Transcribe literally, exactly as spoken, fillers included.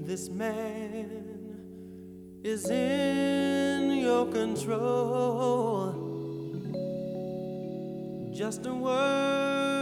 this man is in your control. Just a word